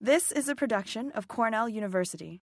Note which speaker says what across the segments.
Speaker 1: This is a production of Cornell University.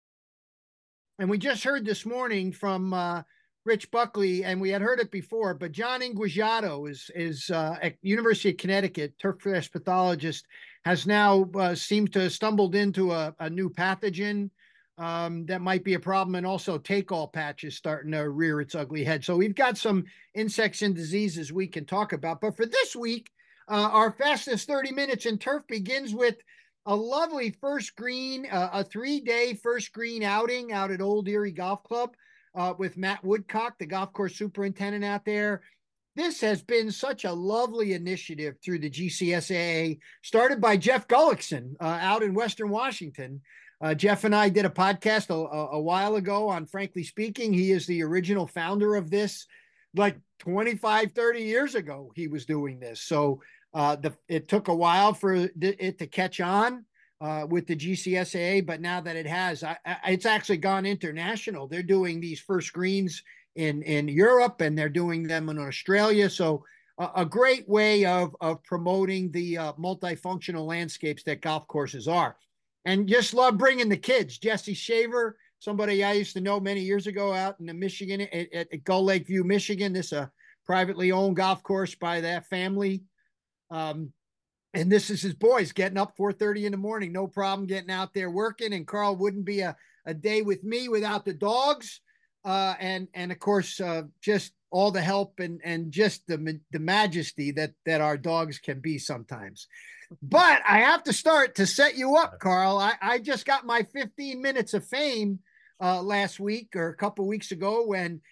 Speaker 2: And we just heard this morning from Rich Buckley, and we had heard it before, but John Inguigiato is at University of Connecticut, turf pathologist, has now seemed to have stumbled into a new pathogen that might be a problem, and also take-all patches starting to rear its ugly head. So we've got some insects and diseases we can talk about. But for this week, our fastest 30 minutes in turf begins with a lovely first green, a 3-day first green outing out at Old Erie Golf Club with Matt Woodcock, the golf course superintendent out there. This has been such a lovely initiative through the GCSAA, started by Jeff Gullickson out in Western Washington. Jeff and I did a podcast a while ago on Frankly Speaking. He is the original founder of this, like 25, 30 years ago, he was doing this. So it took a while for it to catch on with the GCSAA, but now that it has, it's actually gone international. They're doing these first greens in Europe, and they're doing them in Australia. So a great way of promoting the multifunctional landscapes that golf courses are. And just love bringing the kids. Jesse Shaver, somebody I used to know many years ago out in the Michigan, at Gull Lake View, Michigan. This is a privately owned golf course by that family. And this is his boys getting up 4:30 in the morning, no problem getting out there working. And Carl, wouldn't be a day with me without the dogs. And of course, just all the help and just the majesty that our dogs can be sometimes. But I have to start to set you up, Carl. I just got my 15 minutes of fame last week or a couple weeks ago when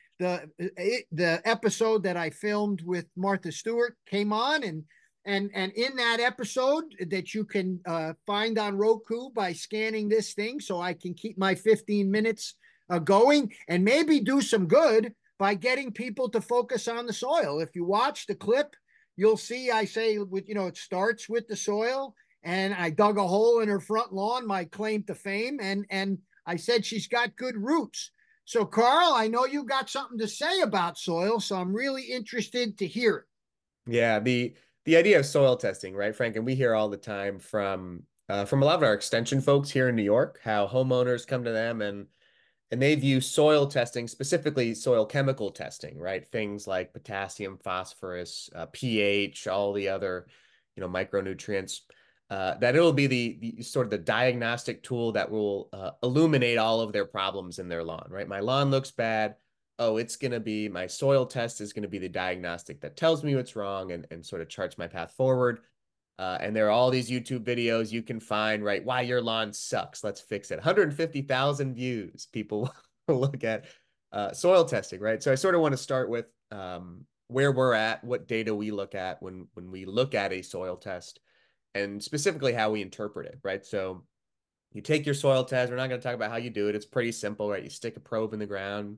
Speaker 2: the episode that I filmed with Martha Stewart came on, and in that episode that you can find on Roku by scanning this thing, so I can keep my 15 minutes going and maybe do some good by getting people to focus on the soil. If you watch the clip, you'll see I say, it starts with the soil, and I dug a hole in her front lawn, my claim to fame, and I said she's got good roots. So, Carl, I know you got something to say about soil, so I'm really interested to hear it.
Speaker 3: Yeah, the idea of soil testing, right, Frank? And we hear all the time from a lot of our extension folks here in New York, how homeowners come to them and they view soil testing, specifically soil chemical testing, right? Things like potassium, phosphorus, pH, all the other, micronutrients, that it'll be the sort of the diagnostic tool that will illuminate all of their problems in their lawn, right? My lawn looks bad. Oh, my soil test is going to be the diagnostic that tells me what's wrong and sort of charts my path forward. And there are all these YouTube videos you can find, right? Why your lawn sucks. Let's fix it. 150,000 views. People look at soil testing, right? So I sort of want to start with where we're at, what data we look at when we look at a soil test, and specifically how we interpret it, right? So you take your soil test. We're not going to talk about how you do it. It's pretty simple, right? You stick a probe in the ground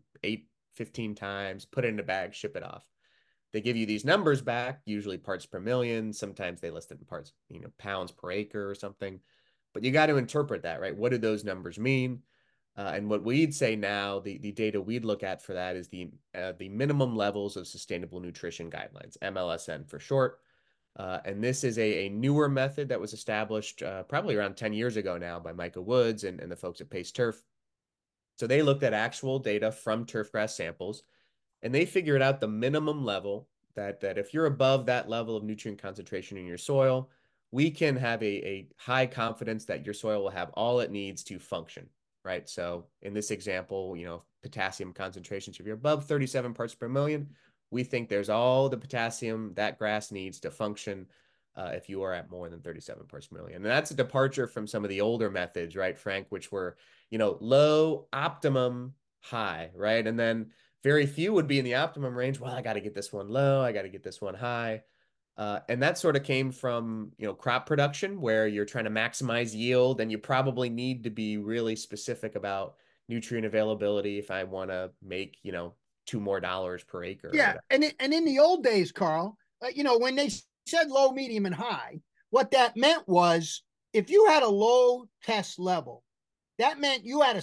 Speaker 3: 15 times, put it in a bag, ship it off. They give you these numbers back, usually parts per million. Sometimes they list it in parts, pounds per acre or something. But you got to interpret that, right? What do those numbers mean? And what we'd say now, the data we'd look at for that is the minimum levels of sustainable nutrition guidelines, MLSN for short. And this is a newer method that was established probably around 10 years ago now by Micah Woods and the folks at Pace Turf. So they looked at actual data from turfgrass samples, and they figured out the minimum level that if you're above that level of nutrient concentration in your soil, we can have a high confidence that your soil will have all it needs to function, right? So in this example, potassium concentrations, if you're above 37 parts per million, we think there's all the potassium that grass needs to function if you are at more than 37 parts per million. And that's a departure from some of the older methods, right, Frank, which were, low, optimum, high, right? And then very few would be in the optimum range. Well, I got to get this one low. I got to get this one high. And that sort of came from, crop production, where you're trying to maximize yield, and you probably need to be really specific about nutrient availability if I want to make, $2 more per acre.
Speaker 2: Yeah. And in the old days, Carl, when they said low, medium, and high, what that meant was if you had a low test level, that meant you had a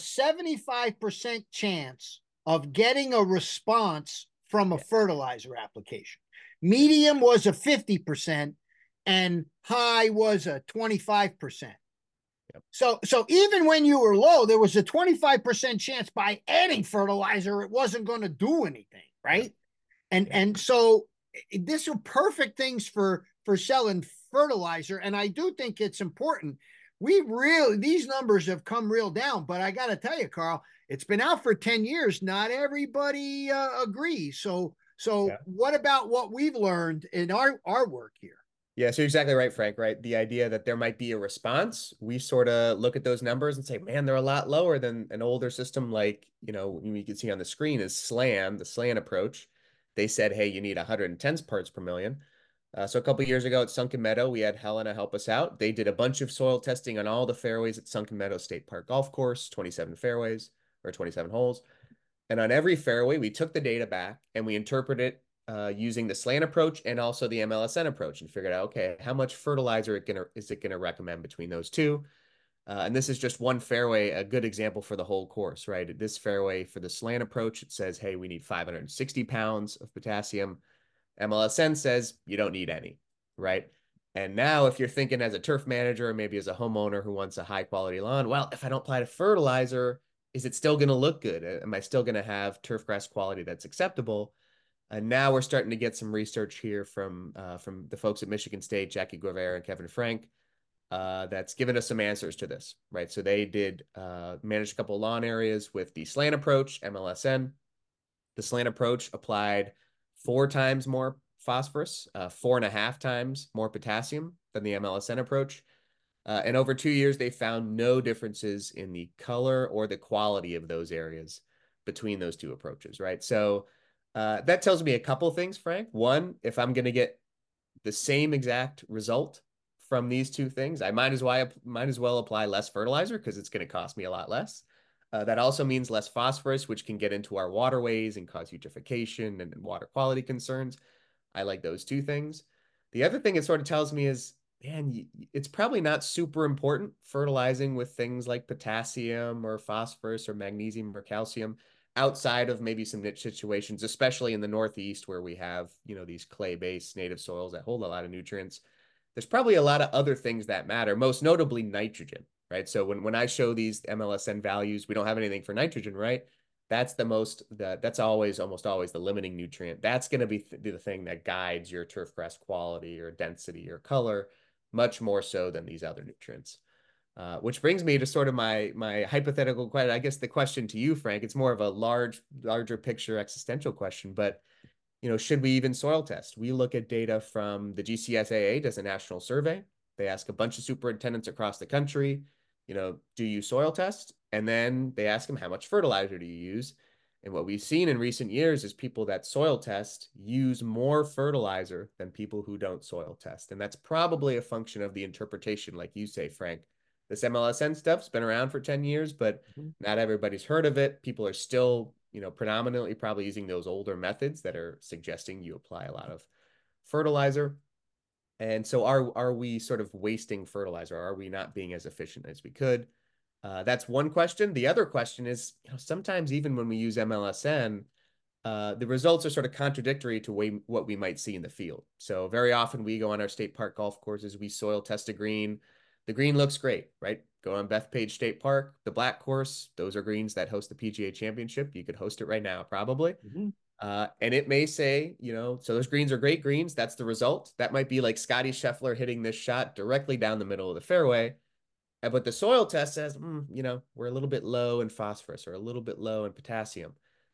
Speaker 2: 75% chance of getting a response from a fertilizer application. Medium was a 50%, and high was a 25%.
Speaker 3: Yep.
Speaker 2: So even when you were low, there was a 25% chance by adding fertilizer, it wasn't going to do anything,
Speaker 3: Yeah.
Speaker 2: right? And
Speaker 3: Yeah.
Speaker 2: and so these are perfect things for selling fertilizer. And I do think it's important. We really, these numbers have come real down, but I got to tell you, Carl, it's been out for 10 years. Not everybody agrees. So
Speaker 3: Yeah.
Speaker 2: what about what we've learned in our work here?
Speaker 3: Yeah, so you're exactly right, Frank, right? The idea that there might be a response, we sort of look at those numbers and say, man, they're a lot lower than an older system like, you can see on the screen is SLAN, the SLAN approach. They said, hey, you need 110 parts per million. So a couple of years ago at Sunken Meadow, we had Helena help us out. They did a bunch of soil testing on all the fairways at Sunken Meadow State Park Golf Course, 27 fairways or 27 holes. And on every fairway, we took the data back and we interpreted it using the SLAN approach and also the MLSN approach and figured out, okay, how much fertilizer is it gonna recommend between those two? And this is just one fairway, a good example for the whole course, right? This fairway for the SLAN approach, it says, hey, we need 560 pounds of potassium. MLSN says you don't need any, right? And now if you're thinking as a turf manager or maybe as a homeowner who wants a high quality lawn, well, if I don't apply to fertilizer, is it still going to look good? Am I still going to have turf grass quality that's acceptable? And now we're starting to get some research here from the folks at Michigan State, Jackie Guevara and Kevin Frank, that's given us some answers to this, right? So they did manage a couple of lawn areas with the SLAN approach, MLSN. The SLAN approach applied 4 times more phosphorus, 4.5 times more potassium than the MLSN approach. And over 2 years, they found no differences in the color or the quality of those areas between those two approaches, right? So that tells me a couple things, Frank. One, if I'm going to get the same exact result from these two things, I might as well apply less fertilizer because it's going to cost me a lot less. That also means less phosphorus, which can get into our waterways and cause eutrophication and water quality concerns. I like those two things. The other thing it sort of tells me is, man, it's probably not super important fertilizing with things like potassium or phosphorus or magnesium or calcium outside of maybe some niche situations, especially in the Northeast where we have, these clay-based native soils that hold a lot of nutrients. There's probably a lot of other things that matter, most notably nitrogen, right? So when I show these MLSN values, we don't have anything for nitrogen, right? That's almost always the limiting nutrient. That's going to be the thing that guides your turf grass quality or density or color much more so than these other nutrients. Which brings me to sort of my hypothetical question. I guess the question to you, Frank, it's more of a larger picture existential question, but should we even soil test? We look at data from the GCSAA does a national survey. They ask a bunch of superintendents across the country, do you soil test? And then they ask them, how much fertilizer do you use? And what we've seen in recent years is people that soil test use more fertilizer than people who don't soil test. And that's probably a function of the interpretation, like you say, Frank. This MLSN stuff's been around for 10 years, but not everybody's heard of it. People are still, predominantly probably using those older methods that are suggesting you apply a lot of fertilizer. And so are we sort of wasting fertilizer? Are we not being as efficient as we could? That's one question. The other question is, sometimes even when we use MLSN, the results are sort of contradictory to what we might see in the field. So very often we go on our state park golf courses, we soil test a green. The green looks great, right? Go on Bethpage State Park, the black course, those are greens that host the PGA Championship. You could host it right now, probably. And it may say, so those greens are great greens. That's the result. That might be like Scotty Scheffler hitting this shot directly down the middle of the fairway. But the soil test says, we're a little bit low in phosphorus or a little bit low in potassium.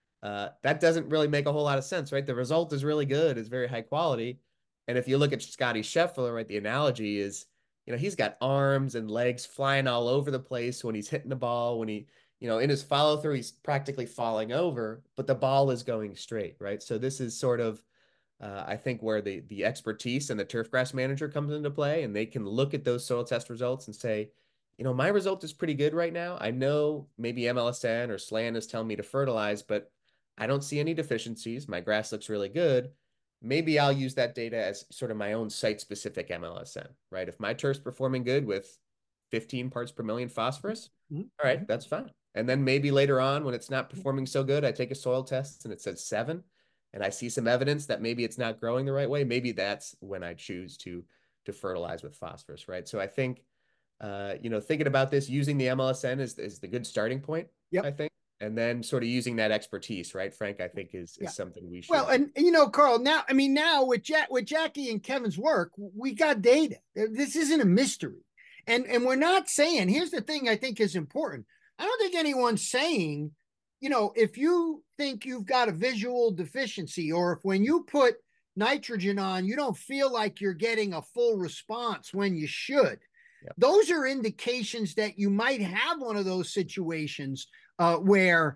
Speaker 3: That doesn't really make a whole lot of sense, right? The result is really good. It's very high quality. And if you look at Scotty Scheffler, right, the analogy is, he's got arms and legs flying all over the place when he's hitting the ball, when he, in his follow through, he's practically falling over, but the ball is going straight, right? So this is sort of, I think, where the expertise and the turf grass manager comes into play, and they can look at those soil test results and say, my result is pretty good right now. I know maybe MLSN or SLAN is telling me to fertilize, but I don't see any deficiencies. My grass looks really good. Maybe I'll use that data as sort of my own site-specific MLSN, right? If my turf's performing good with 15 parts per million phosphorus, all right, that's fine. And then maybe later on when it's not performing so good, I take a soil test and it says 7, and I see some evidence that maybe it's not growing the right way. Maybe that's when I choose to fertilize with phosphorus, right? So I think thinking about this, using the MLSN is the good starting point,
Speaker 2: Yep.
Speaker 3: I think. And then sort of using that expertise, right, Frank, I think is
Speaker 2: Yeah.
Speaker 3: something we should.
Speaker 2: Well, and Carl, now with Jackie and Kevin's work, we got data. This isn't a mystery. And we're not saying, here's the thing I think is important. I don't think anyone's saying, if you think you've got a visual deficiency, or if when you put nitrogen on, you don't feel like you're getting a full response when you should. Yep. Those are indications that you might have one of those situations where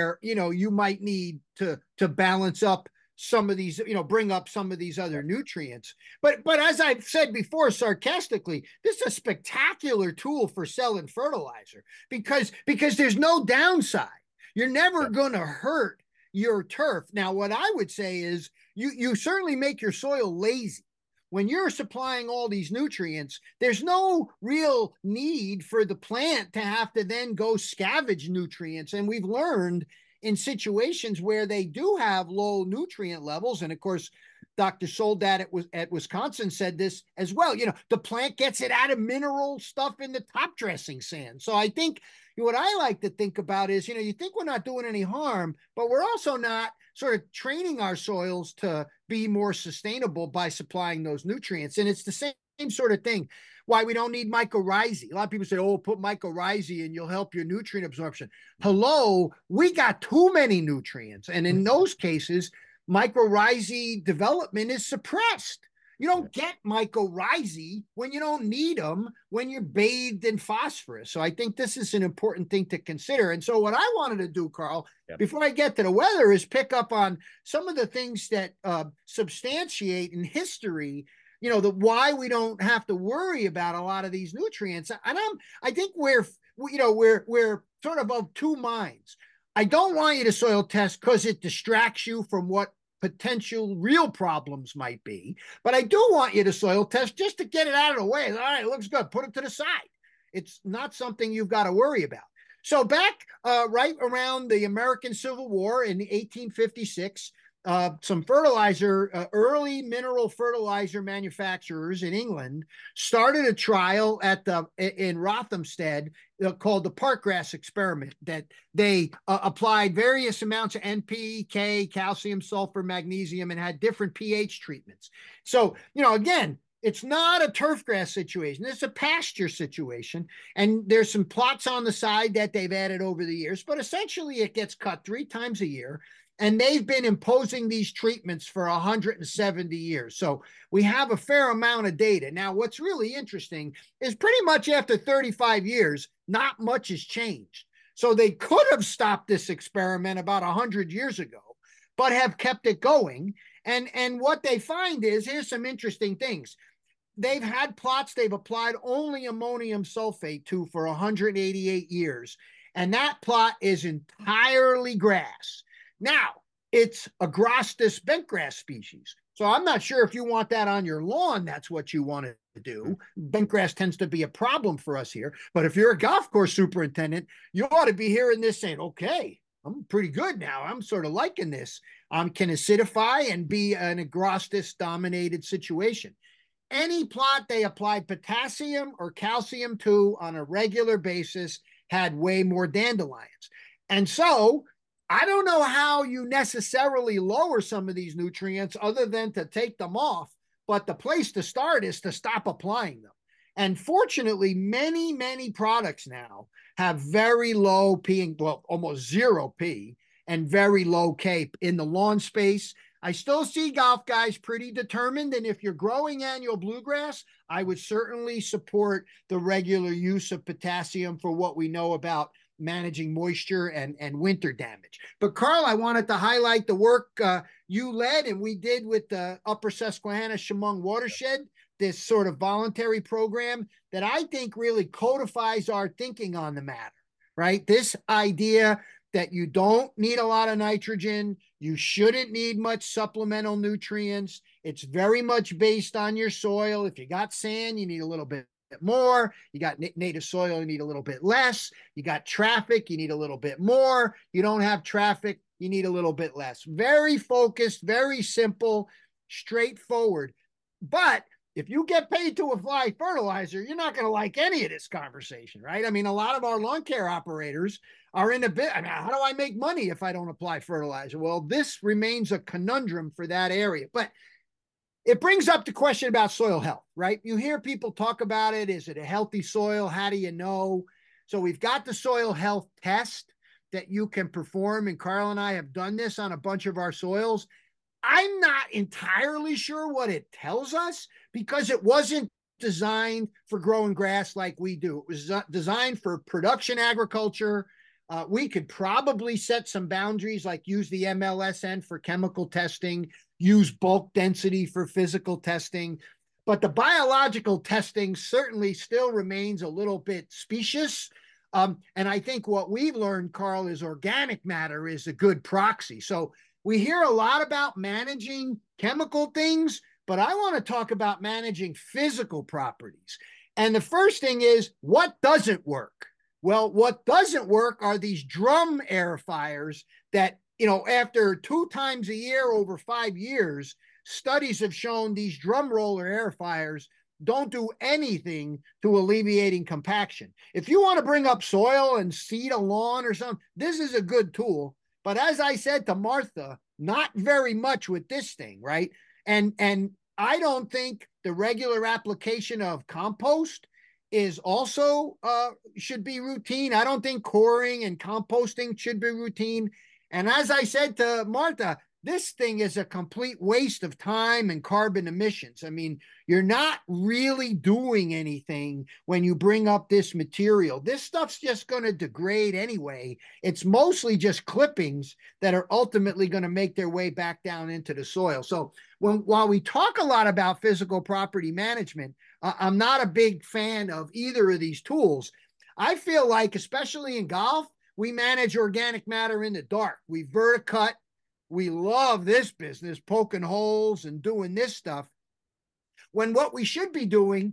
Speaker 2: you might need to balance up some of these, bring up some of these other nutrients. But as I've said before, sarcastically, this is a spectacular tool for selling fertilizer because there's no downside. You're never going to hurt your turf. Now, what I would say is you certainly make your soil lazy. When you're supplying all these nutrients, there's no real need for the plant to have to then go scavenge nutrients. And we've learned in situations where they do have low nutrient levels, and of course, Dr. Soldat at Wisconsin said this as well, the plant gets it out of mineral stuff in the top dressing sand. So I think what I like to think about is, you think we're not doing any harm, but we're also not sort of training our soils to be more sustainable by supplying those nutrients. And it's the same sort of thing. Why we don't need mycorrhizae. A lot of people say, put mycorrhizae and you'll help your nutrient absorption. Hello, we got too many nutrients. And in those cases, mycorrhizae development is suppressed. You don't get mycorrhizae when you don't need them, when you're bathed in phosphorus. So I think this is an important thing to consider. And so what I wanted to do, Carl, before I get to the weather, is pick up on some of the things that substantiate in history, why we don't have to worry about a lot of these nutrients. And I think we're sort of two minds. I don't want you to soil test because it distracts you from what potential real problems might be. But I do want you to soil test just to get it out of the way. All right, it looks good. Put it to the side. It's not something you've got to worry about. So back right around the American Civil War in 1856, some early mineral fertilizer manufacturers in England started a trial in Rothamsted called the Parkgrass experiment, that they applied various amounts of NPK, calcium, sulfur, magnesium, and had different pH treatments. So, again, it's not a turfgrass situation. It's a pasture situation. And there's some plots on the side that they've added over the years, but essentially it gets cut 3 times a year. And they've been imposing these treatments for 170 years. So we have a fair amount of data. Now, what's really interesting is pretty much after 35 years, not much has changed. So they could have stopped this experiment about 100 years ago, but have kept it going. And what they find is, here's some interesting things. They've had plots they've applied only ammonium sulfate to for 188 years. And that plot is entirely grass. Now, it's Agrostis bentgrass species. So I'm not sure if you want that on your lawn, that's what you want to do. Bentgrass tends to be a problem for us here. But if you're a golf course superintendent, you ought to be hearing this saying, okay, I'm pretty good now. I'm sort of liking this. Can acidify and be an Agrostis dominated situation. Any plot they applied potassium or calcium to on a regular basis had way more dandelions. And so I don't know how you necessarily lower some of these nutrients other than to take them off, but the place to start is to stop applying them. And fortunately, many, many products now have very low P, well, almost 0 P, and very low K in the lawn space. I still see golf guys pretty determined, and if you're growing annual bluegrass, I would certainly support the regular use of potassium for what we know about managing moisture and winter damage. But Carl, I wanted to highlight the work you led and we did with the Upper Susquehanna Chemung Watershed, this sort of voluntary program that I think really codifies our thinking on the matter, right? This idea that you don't need a lot of nitrogen, you shouldn't need much supplemental nutrients. It's very much based on your soil. If you got sand, you need a little bit more. You got native soil, you need a little bit less. You got traffic, you need a little bit more. You don't have traffic, you need a little bit less. Very focused, very simple, straightforward. But if you get paid to apply fertilizer, you're not going to like any of this conversation, right? I mean, a lot of our lawn care operators are in a bit. I mean, how do I make money if I don't apply fertilizer? Well, this remains a conundrum for that area. But it brings up the question about soil health, right? You hear people talk about it. Is it a healthy soil? How do you know? So we've got the soil health test that you can perform. And Carl and I have done this on a bunch of our soils. I'm not entirely sure what it tells us because it wasn't designed for growing grass like we do. It was designed for production agriculture. We could probably set some boundaries, like use the MLSN for chemical testing, use bulk density for physical testing. But the biological testing certainly still remains a little bit specious. And I think what we've learned, Carl, is organic matter is a good proxy. So we hear a lot about managing chemical things, but I want to talk about managing physical properties. And the first thing is, what doesn't work? Well, what doesn't work are these drum aerifiers that, after 2 times a year over 5 years, studies have shown these drum roller aerifiers don't do anything to alleviating compaction. If you want to bring up soil and seed a lawn or something, this is a good tool. But as I said to Martha, not very much with this thing, right? And I don't think the regular application of compost is also should be routine. I don't think coring and composting should be routine. And as I said to Martha, this thing is a complete waste of time and carbon emissions. I mean, you're not really doing anything when you bring up this material. This stuff's just going to degrade anyway. It's mostly just clippings that are ultimately going to make their way back down into the soil. So while we talk a lot about physical property management, I'm not a big fan of either of these tools. I feel like, especially in golf, we manage organic matter in the dark. We verticut. We love this business, poking holes and doing this stuff, when what we should be doing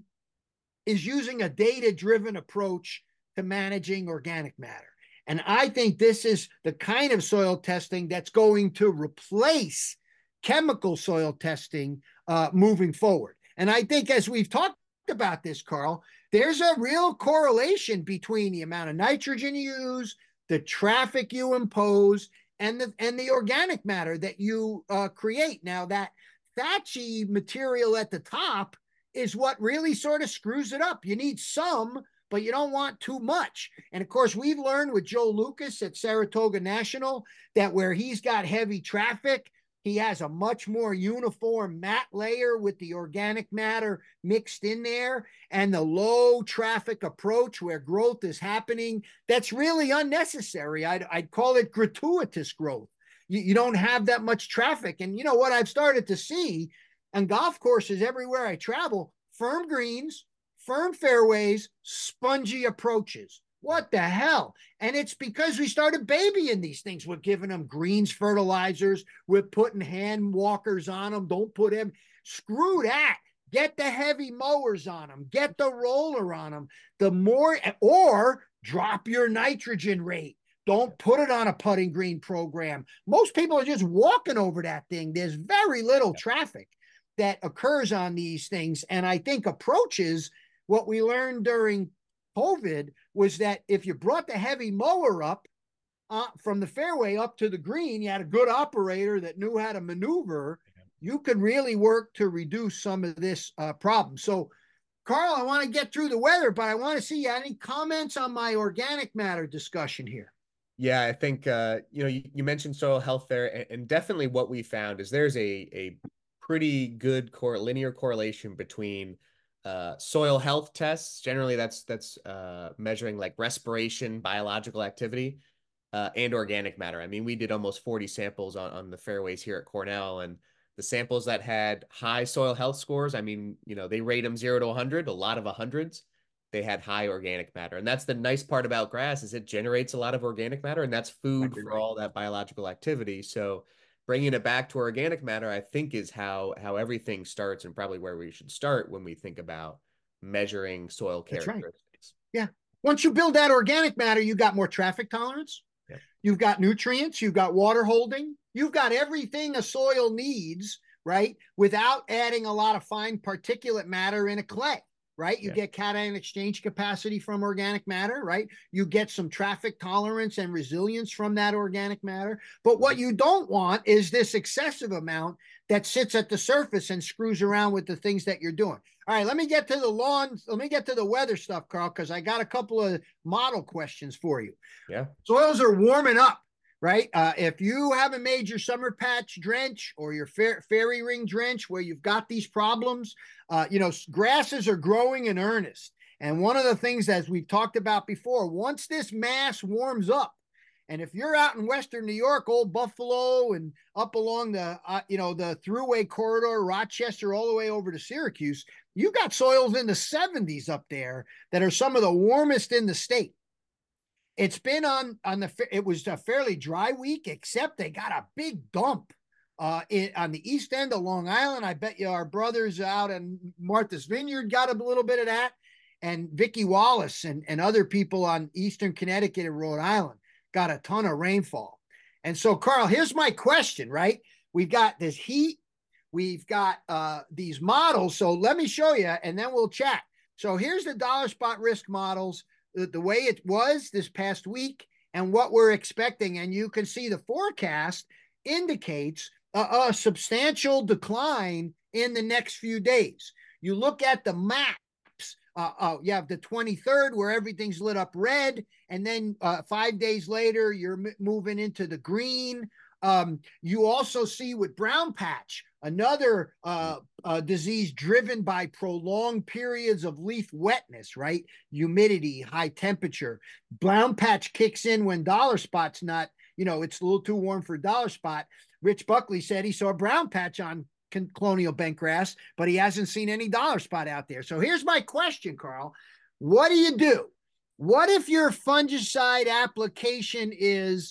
Speaker 2: is using a data-driven approach to managing organic matter. And I think this is the kind of soil testing that's going to replace chemical soil testing moving forward. And I think, as we've talked about this, Carl, there's a real correlation between the amount of nitrogen you use, the traffic you impose, and the organic matter that you create. Now, that thatchy material at the top is what really sort of screws it up. You need some, but you don't want too much. And of course, we've learned with Joe Lucas at Saratoga National that where he's got heavy traffic, he has a much more uniform mat layer with the organic matter mixed in there, and the low traffic approach where growth is happening, that's really unnecessary. I'd call it gratuitous growth. You don't have that much traffic. And you know what I've started to see on golf courses everywhere I travel? Firm greens, firm fairways, spongy approaches. What the hell? And it's because we started babying these things. We're giving them greens fertilizers. We're putting hand walkers on them. Don't put them. Screw that. Get the heavy mowers on them. Get the roller on them. The more, or drop your nitrogen rate. Don't put it on a putting green program. Most people are just walking over that thing. There's very little traffic that occurs on these things. And I think approaches, what we learned during COVID was that if you brought the heavy mower up from the fairway up to the green, you had a good operator that knew how to maneuver, you could really work to reduce some of this problem. So, Carl, I want to get through the weather, but I want to see any comments on my organic matter discussion here.
Speaker 3: Yeah, I think, you mentioned soil health there, and definitely what we found is there's a pretty good linear correlation between soil health tests. Generally, that's measuring like respiration, biological activity, and organic matter. I mean, we did almost 40 samples on the fairways here at Cornell, and the samples that had high soil health scores, I mean, they rate them 0 to 100, a lot of 100s. They had high organic matter. And that's the nice part about grass, is it generates a lot of organic matter, and that's food for all that biological activity. So bringing it back to organic matter, I think, is how everything starts, and probably where we should start when we think about measuring soil characteristics.
Speaker 2: Right. Yeah. Once you build that organic matter, you got more traffic tolerance. Yeah. You've got nutrients. You've got water holding. You've got everything a soil needs, right, without adding a lot of fine particulate matter in a clay, right? You get cation exchange capacity from organic matter, right? You get some traffic tolerance and resilience from that organic matter. But what you don't want is this excessive amount that sits at the surface and screws around with the things that you're doing. All right, let me get to the lawn. Let me get to the weather stuff, Carl, because I got a couple of model questions for you.
Speaker 3: Yeah.
Speaker 2: Soils are warming up, right? If you haven't made your summer patch drench or your fairy ring drench where you've got these problems, grasses are growing in earnest. And one of the things, as we've talked about before, once this mass warms up, and if you're out in Western New York, Old Buffalo, and up along the, the Thruway corridor, Rochester, all the way over to Syracuse, you got soils in the 70s up there that are some of the warmest in the state. It's been it was a fairly dry week, except they got a big dump on the east end of Long Island. I bet you our brothers out in Martha's Vineyard got a little bit of that, and Vicki Wallace and other people on Eastern Connecticut and Rhode Island got a ton of rainfall. And so, Carl, here's my question, right? We've got this heat. We've got these models. So let me show you, and then we'll chat. So here's the dollar spot risk models, the way it was this past week and what we're expecting. And you can see the forecast indicates a substantial decline in the next few days. You look at the maps. You have the 23rd where everything's lit up red, and then 5 days later you're moving into the green. You also see with brown patch, another disease driven by prolonged periods of leaf wetness, right? Humidity, high temperature. Brown patch kicks in when dollar spot's not, it's a little too warm for dollar spot. Rich Buckley said he saw a brown patch on colonial bentgrass, but he hasn't seen any dollar spot out there. So here's my question, Carl. What do? What if your fungicide application is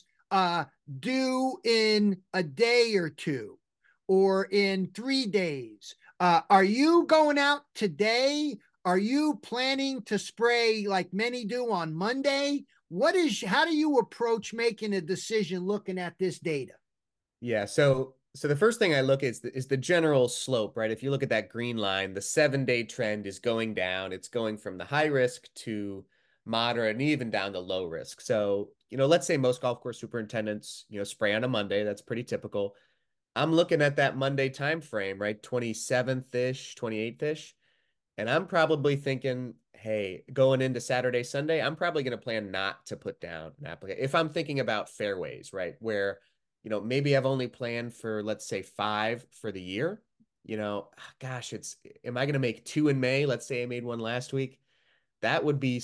Speaker 2: due in a day or two or in 3 days? Are you going out today? Are you planning to spray like many do on Monday? How do you approach making a decision looking at this data?
Speaker 3: Yeah. So the first thing I look at is the general slope, right? If you look at that green line, the 7-day trend is going down. It's going from the high risk to moderate and even down to low risk. So, let's say most golf course superintendents, spray on a Monday. That's pretty typical. I'm looking at that Monday time frame, right? 27th-ish, 28th-ish. And I'm probably thinking, hey, going into Saturday, Sunday, I'm probably going to plan not to put down an application. If I'm thinking about fairways, right? Where maybe I've only planned for, let's say, 5 for the year. Gosh, am I going to make 2 in May? Let's say I made 1 last week. That would be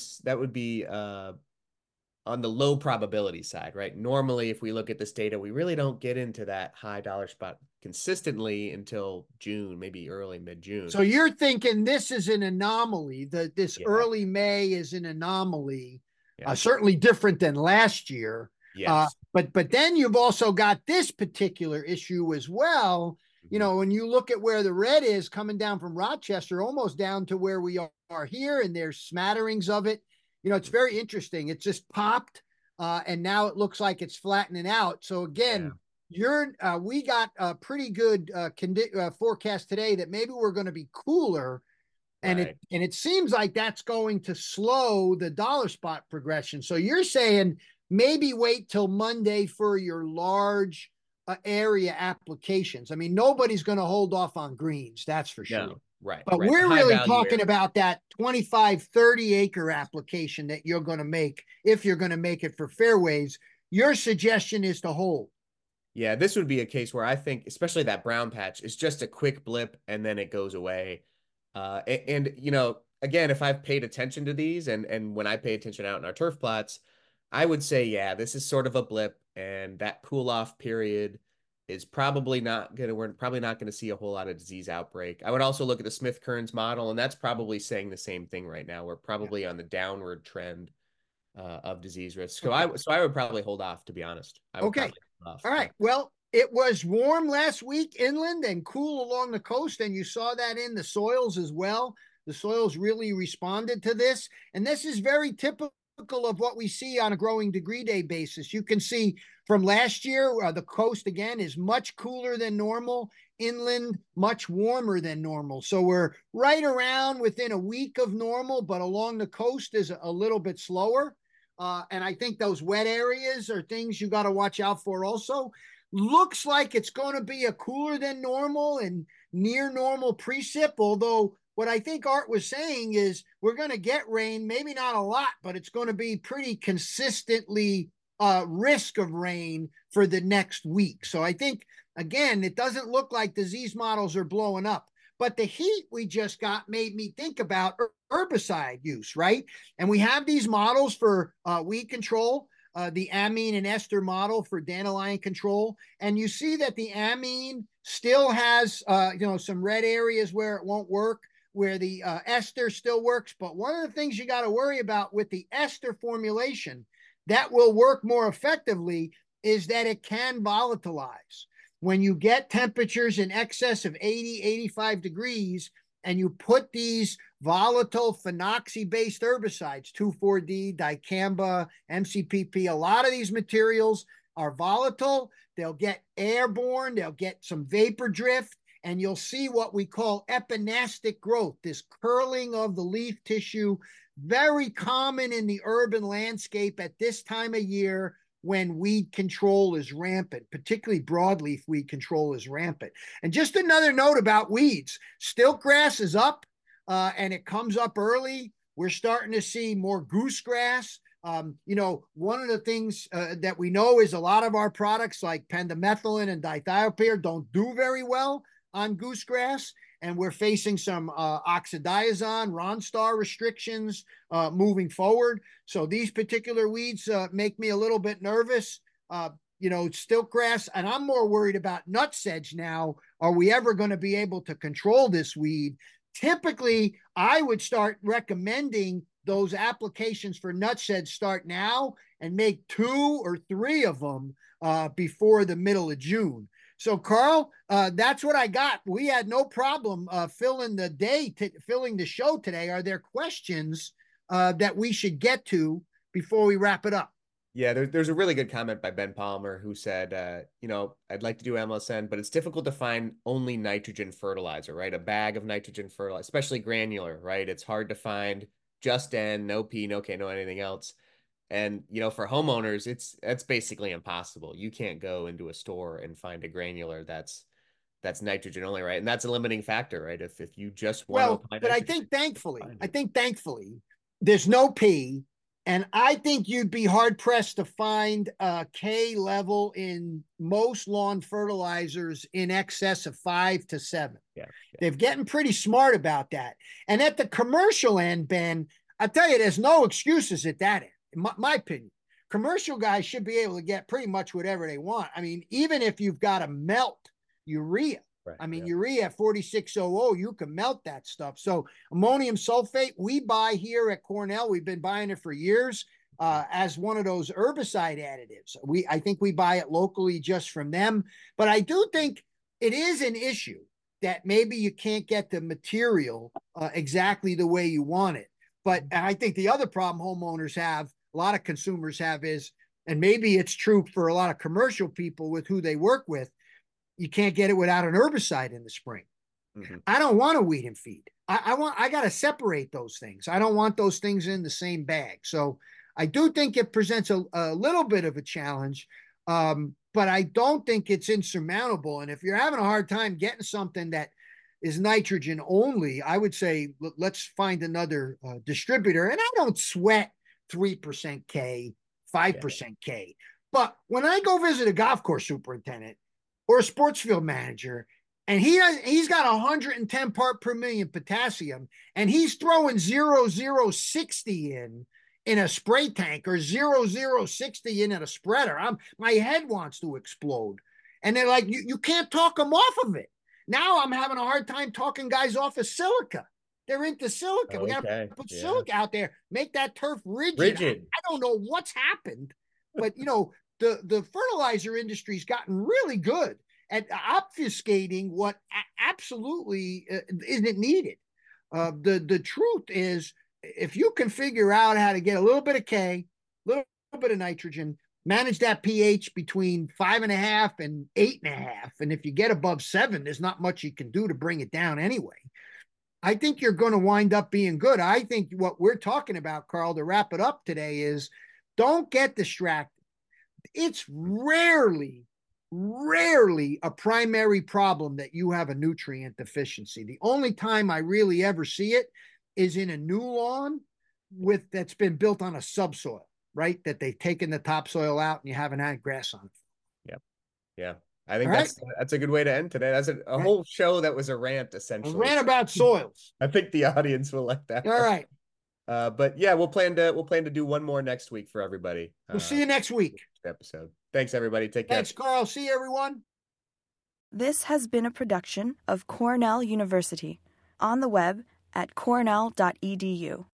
Speaker 3: on the low probability side, right? Normally, if we look at this data, we really don't get into that high dollar spot consistently until June, maybe early mid-June.
Speaker 2: So you're thinking this is an anomaly, this early May is an anomaly, certainly different than last year.
Speaker 3: Yes.
Speaker 2: But then you've also got this particular issue as well. When you look at where the red is coming down from Rochester, almost down to where we are here, and there's smatterings of it. It's very interesting. It just popped, and now it looks like it's flattening out. So again, we got a pretty good forecast today that maybe we're going to be cooler. And it seems like that's going to slow the dollar spot progression. So you're saying maybe wait till Monday for your large area applications. I mean, nobody's going to hold off on greens, that's for sure.
Speaker 3: No, right.
Speaker 2: But we're really talking about that 25, 30 acre application that you're going to make, if you're going to make it for fairways. Your suggestion is to hold.
Speaker 3: Yeah, this would be a case where I think, especially that brown patch, is just a quick blip and then it goes away. And again, if I've paid attention to these and when I pay attention out in our turf plots, I would say, this is sort of a blip, and that cool off period is probably we're probably not going to see a whole lot of disease outbreak. I would also look at the Smith-Kearns model, and that's probably saying the same thing right now. We're probably on the downward trend of disease risk. So I would probably hold off, to be honest.
Speaker 2: Okay. All right. Well, it was warm last week inland and cool along the coast, and you saw that in the soils as well. The soils really responded to this, and this is very typical typical of what we see on a growing degree day basis. You can see from last year, the coast again is much cooler than normal, inland much warmer than normal. So we're right around within a week of normal, but along the coast is a little bit slower. And I think those wet areas are things you got to watch out for also. Looks like it's going to be a cooler than normal and near normal precip, although what I think Art was saying is we're going to get rain, maybe not a lot, but it's going to be pretty consistently risk of rain for the next week. So I think, again, it doesn't look like disease models are blowing up. But the heat we just got made me think about herbicide use, right? And we have these models for weed control, the amine and ester model for dandelion control. And you see that the amine still has, some red areas where it won't work, where the ester still works. But one of the things you got to worry about with the ester formulation that will work more effectively is that it can volatilize. When you get temperatures in excess of 80, 85 degrees, and you put these volatile phenoxy-based herbicides, 2,4-D, dicamba, MCPP, a lot of these materials are volatile. They'll get airborne, they'll get some vapor drift, and you'll see what we call epinastic growth, this curling of the leaf tissue, very common in the urban landscape at this time of year when weed control is rampant, particularly broadleaf weed control is rampant. And just another note about weeds, stiltgrass is up and it comes up early. We're starting to see more goosegrass. One of the things that we know is a lot of our products like pendimethalin and dithiopyr don't do very well on goosegrass. And we're facing some oxadiazone, Ronstar restrictions moving forward. So these particular weeds make me a little bit nervous. Stiltgrass, and I'm more worried about nutsedge now. Are we ever going to be able to control this weed? Typically, I would start recommending those applications for nutsedge start now and make 2 or 3 of them before the middle of June. So, Carl, that's what I got. We had no problem filling the show today. Are there questions that we should get to before we wrap it up?
Speaker 3: Yeah, there's a really good comment by Ben Palmer who said, I'd like to do MSN, but it's difficult to find only nitrogen fertilizer, right? A bag of nitrogen fertilizer, especially granular, right? It's hard to find just N, no P, no K, no anything else. And, for homeowners, that's basically impossible. You can't go into a store and find a granular that's nitrogen only, right? And that's a limiting factor, right? If you just want
Speaker 2: to but I think thankfully, there's no P. And I think you'd be hard pressed to find a K level in most lawn fertilizers in excess of 5 to 7.
Speaker 3: Yeah.
Speaker 2: They're getting pretty smart about that. And at the commercial end, Ben, I tell you, there's no excuses at that end. In my opinion, commercial guys should be able to get pretty much whatever they want. I mean, even if you've got to melt urea,
Speaker 3: right,
Speaker 2: urea at 4600, you can melt that stuff. So ammonium sulfate, we buy here at Cornell. We've been buying it for years as one of those herbicide additives. I think we buy it locally just from them. But I do think it is an issue that maybe you can't get the material exactly the way you want it. But I think the other problem homeowners have, a lot of consumers have is, and maybe it's true for a lot of commercial people with who they work with, you can't get it without an herbicide in the spring. Mm-hmm. I don't want to weed and feed. I got to separate those things. I don't want those things in the same bag. So I do think it presents a little bit of a challenge, but I don't think it's insurmountable. And if you're having a hard time getting something that is nitrogen only, I would say, let's find another distributor. And I don't sweat 3% K, 5% K. But when I go visit a golf course superintendent or a sports field manager, and he's got 110 part per million potassium, and he's throwing 0.060 in a spray tank or 0.060 in a spreader, my head wants to explode. And they're like, you can't talk them off of it. Now I'm having a hard time talking guys off of silica. They're into silica. We got to put silica out there, make that turf rigid. I don't know what's happened, but the fertilizer industry's gotten really good at obfuscating what absolutely isn't needed. The truth is if you can figure out how to get a little bit of K, a little bit of nitrogen, manage that pH between 5.5 and 8.5, and if you get above 7, there's not much you can do to bring it down anyway. I think you're going to wind up being good. I think what we're talking about, Carl, to wrap it up today is don't get distracted. It's rarely a primary problem that you have a nutrient deficiency. The only time I really ever see it is in a new lawn that's been built on a subsoil, right? That they've taken the topsoil out and you haven't had grass on it.
Speaker 3: Yep. Yeah. I think that's a good way to end today. That's a whole show that was a rant, essentially.
Speaker 2: A rant about soils.
Speaker 3: I think the audience will like that.
Speaker 2: All right.
Speaker 3: But yeah, we'll plan to do one more next week for everybody.
Speaker 2: We'll see you next week.
Speaker 3: Episode. Thanks, everybody. Take care.
Speaker 2: Thanks, Carl. See you, everyone.
Speaker 1: This has been a production of Cornell University, on the web at cornell.edu.